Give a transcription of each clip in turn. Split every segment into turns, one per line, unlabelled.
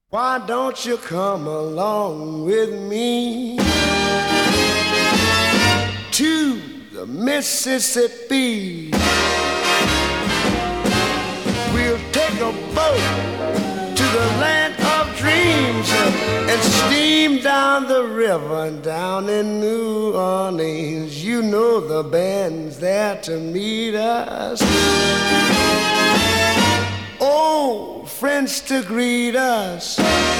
Why don't you come along with me to the Mississippi? We'll take a boat to the land of dreams and steam down the river down in New Orleans. You know the band's there to meet us. Oh, friends to greet us.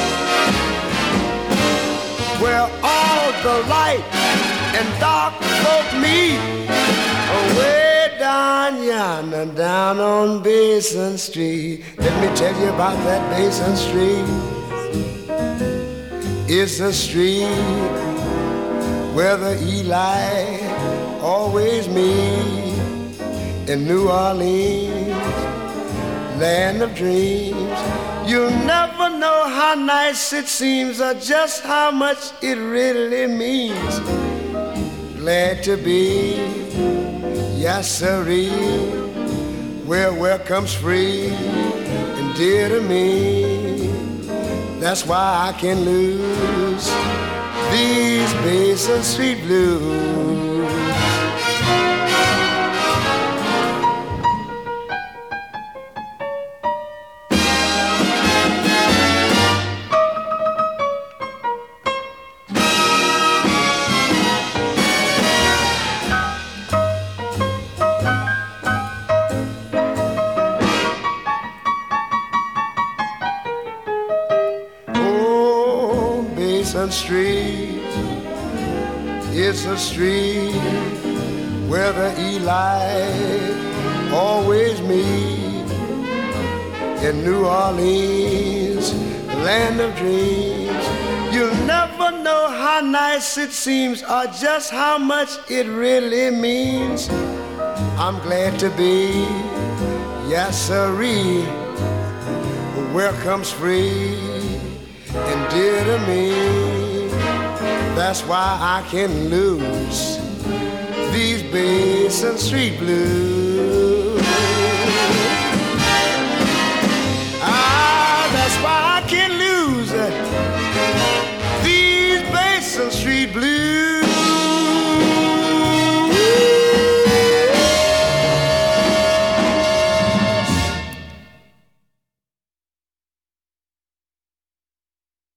Where all the light and dark folk meet. Way down yonder, down on Basin Street. Let me tell you about that Basin Street. It's a street where the Eli always meet. In New Orleans, land of dreams. You'll never know how nice it seems or just how much it really means. Glad to be, yes sirree, where welcome's free and dear to me. That's why I can lose these Basin Street blues. Street, it's a street where the Eli always meet. In New Orleans, land of dreams, you'll never know how nice it seems or just how much it really means. I'm glad to be, yes sirree, welcome's free and dear to me. That's why I can lose these Basin Street blues. That's why I can lose these Basin Street blues.